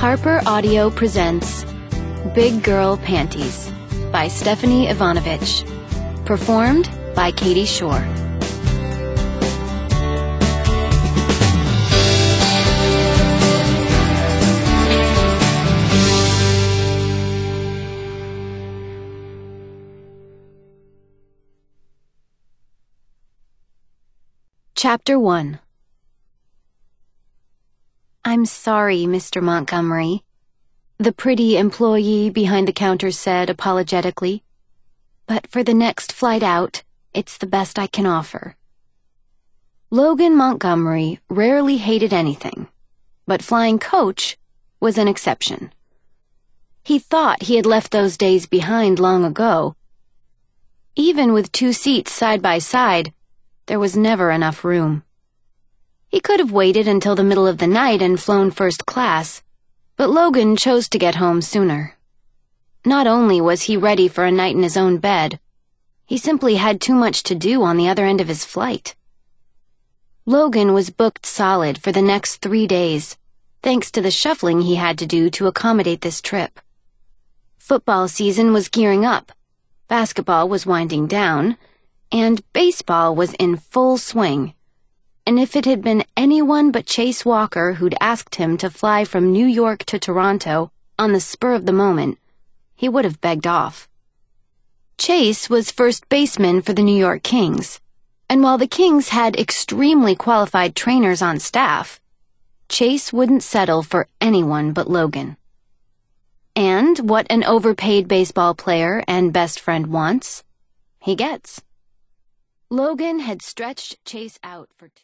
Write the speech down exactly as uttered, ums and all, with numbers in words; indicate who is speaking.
Speaker 1: Harper Audio presents Big Girl Panties by Stephanie Ivanovich. Performed by Katie Shore. Chapter one. "I'm sorry, Mister Montgomery," the pretty employee behind the counter said apologetically, "but for the next flight out, it's the best I can offer." Logan Montgomery rarely hated anything, but flying coach was an exception. He thought he had left those days behind long ago. Even with two seats side by side, there was never enough room. He could have waited until the middle of the night and flown first class, but Logan chose to get home sooner. Not only was he ready for a night in his own bed, he simply had too much to do on the other end of his flight. Logan was booked solid for the next three days, thanks to the shuffling he had to do to accommodate this trip. Football season was gearing up, basketball was winding down, and baseball was in full swing. And if it had been anyone but Chase Walker who'd asked him to fly from New York to Toronto on the spur of the moment, he would have begged off. Chase was first baseman for the New York Kings, and while the Kings had extremely qualified trainers on staff, Chase wouldn't settle for anyone but Logan. And what an overpaid baseball player and best friend wants, he gets. Logan had stretched Chase out for two